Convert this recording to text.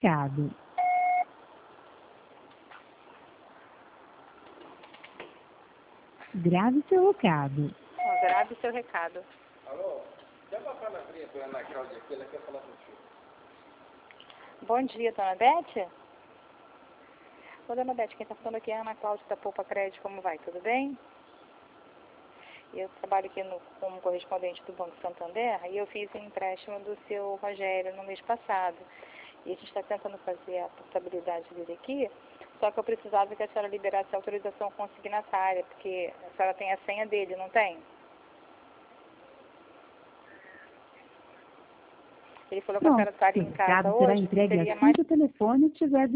recado. Grave seu recado. Grave seu recado. Alô? Chama para a Maria, dona Ana Cláudia, aqui, ela quer falar contigo. Bom dia, dona Bete. Ô, dona Bete, quem está falando aqui é a Ana Cláudia da Poupa Crédito. Como vai? Tudo bem? Eu trabalho aqui como correspondente do Banco Santander e eu fiz um empréstimo do seu Rogério no mês passado. E a gente está tentando fazer a portabilidade dele aqui, só que eu precisava que a senhora liberasse a autorização consignatária, porque a senhora tem a senha dele, não tem? Ele falou que a senhora estaria em casa Seu recado será hoje, entregue seria assim mais... que o telefone estiver